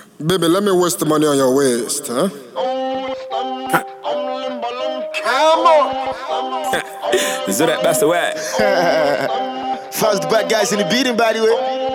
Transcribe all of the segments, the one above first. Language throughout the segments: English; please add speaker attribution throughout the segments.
Speaker 1: Baby, let me waste the money on your waist, huh?
Speaker 2: So that's the way.
Speaker 3: Fast the bad guys in the beating, by the way.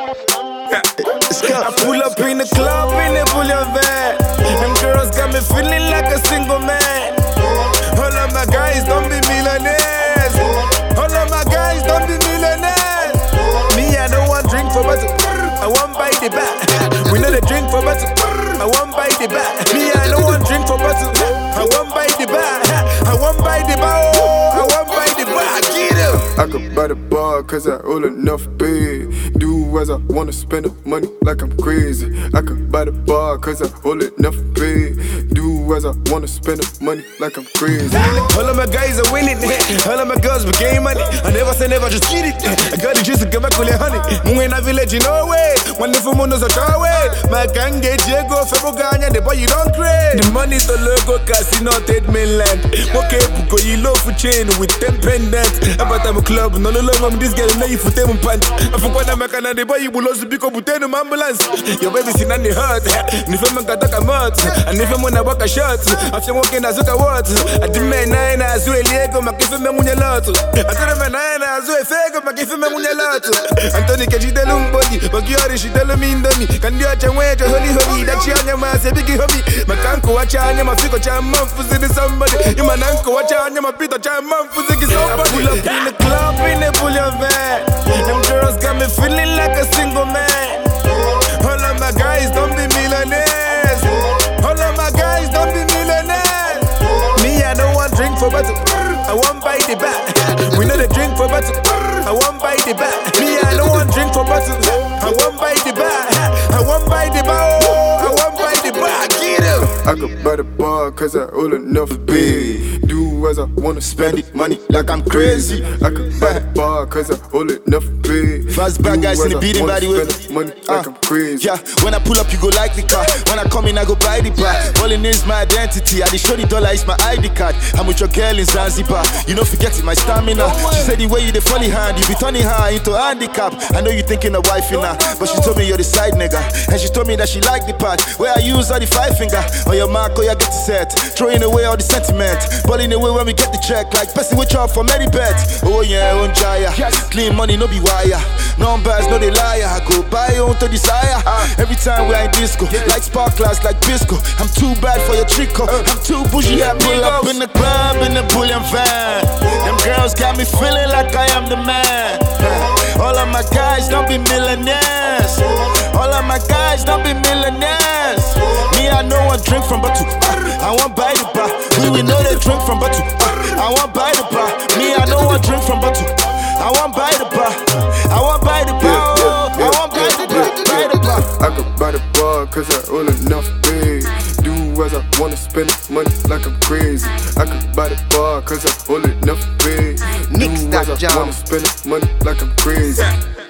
Speaker 3: Let's go.
Speaker 2: I pull up in the club in the boulevard. Them girls got me feeling like a single man. All of my guys don't be millionaires. All of my guys don't be millionaires. Me, I don't want drink for butter. I want buy the back. We know the drink for butter. I want buy the back. Me, I don't want drink for butter. I want buy the back. I want buy the bar. I want buy the bar. Get him.
Speaker 1: I could buy the bar cause I owe enough pay. Do as I wanna spend the money like I'm crazy. I could buy the bar cause I owe enough pay. Do as I wanna spend the money like I'm crazy.
Speaker 2: All of my guys are winning. All of my girls became money. I never say never, just get it. I got the juice to get back with the honey. Mungena village, you know way. One if monos are way. My gang get Diego, Feboganya, the boy you don't crave. The money to logo casino, Ted mainland. Okay, Buko, you love for chain with 10 pendants. About I'm a club, no love, I'm this girl, no you for them pants. I forgot I'm a Canada, the boy you will also be up with 10 ambulance. Your baby seen on the hurt. And if I'm a Kataka mud, and if I'm on a walk a shot, after walking as a what? I demand 9 as well, Diego, my kiss him on your lot. I tell him 9 as well, Fego, my kiss him on your lot. Anthony, can you tell him body? But you are she tell me in the me. Can you watch and wait to holy, that you and your man say biggie hobby. My canko watch and your fico charm man for somebody. You man uncle watch and your pito charm man for somebody. I pull up in the club in the boulevard. Them girls got me feeling like a single man. All of my guys don't be millionaires. All of my guys don't be millionaires. Me, I don't want drink for butter. I want buy the back. We know the drink for butter. I want buy the back. Me, I don't want drink for butter. I want buy the back. I want buy the bar. I want buy the bar. Get him.
Speaker 1: I could buy the bar cause I owe enough pay. Do as I wanna spend it money like I'm crazy. I could buy the bar cause I owe enough pay.
Speaker 3: Fast bad guys in the beating, by the way.
Speaker 1: Money like I'm crazy.
Speaker 3: Yeah, when I pull up, you go like the car. When I come in, I go buy the bar. Rolling is my identity. I just show the dollar is my ID card. I'm with your girl in Zanzibar. You know, forgetting my stamina. She said the way you the funny hand, you be turning her into a handicap. I know you thinking of wife in her, but she told me you're the side nigga. And she told me that she like the part where I use all the 5 finger. On your mark, or you get the set. Throwing away all the sentiment. Balling away when we get the check. Like person with chop for many bets. Oh yeah, on Jaya. Clean money, no be wire. Numbers, no they liar. I go buy on to desire. Every time we are in disco, like sparklers, like Bisco. I'm too bad for your trico. I'm too bougie. I pull up in the club in the bullion van. Them girls got me feeling like I am the man. All of my guys don't be millionaires. All of my guys don't be millionaires. Me, I know I drink from bottle. I want buy the bar. We know they drink from bottle. I want buy the bar. Me, I know I drink from bottle. I want buy the bar. I want buy the bar. I want buy the bar. Buy the bar.
Speaker 1: I could buy the bar cause I owe enough pay. Do as I wanna spend money like I'm crazy. I could buy the bar cause I owe enough pay. Do as I wanna spend money like I'm crazy.